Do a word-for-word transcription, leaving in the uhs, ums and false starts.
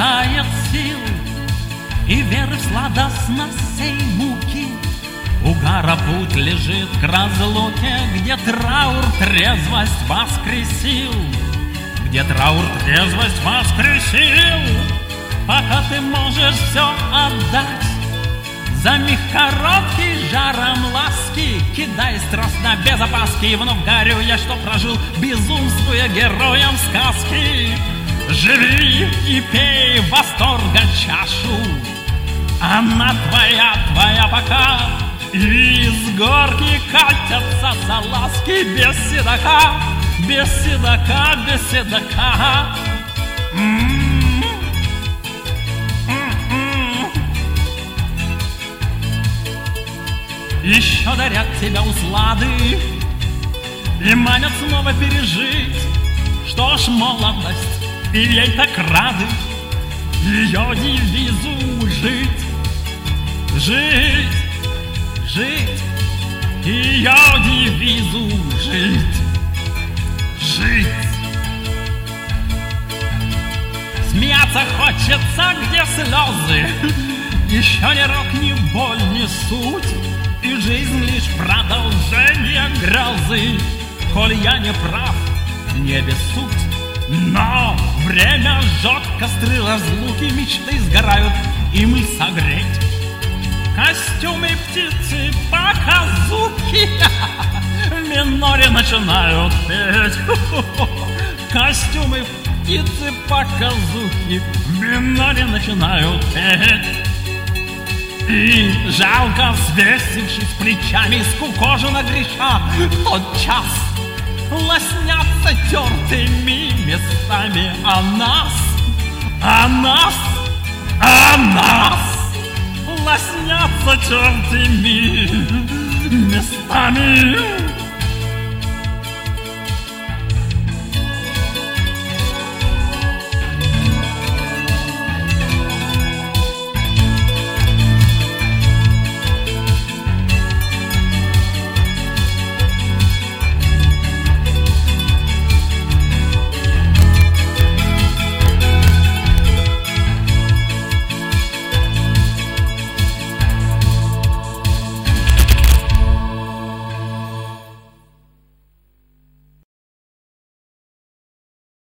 хватает сил и веры в сладостность сей муки. Угара путь лежит к разлуке, где траур трезвость воскресил, где траур трезвость воскресил. Пока ты можешь все отдать за миг короткий жаром ласки, кидай страстно без опаски, и вновь горюя, что прожил, безумствуя героем сказки. Живи и пей восторга чашу, она твоя, твоя пока. И с горки катятся салазки без седока, без седока, без седока. М-м-м. М-м. Еще дарят тебя услады и манят снова пережить. Что ж, молодость, и ей так рады, ее девизу жить, жить. Жить, ее девизу жить, жить. Смеяться хочется, где слезы, еще ни рок, ни боль, ни суть, и жизнь лишь продолжение грозы. Коль я не прав, не обессудь, но время жжет костры разлуки, мечты сгорают, и мы согреть. Костюмы птицы показухи в миноре начинают петь. Костюмы птицы показухи в миноре начинают петь. И жалко, свесившись плечами, скукоженно греша, тот час лоснятся тертыми местами. А нас, а нас, а нас лоснятся тертыми местами.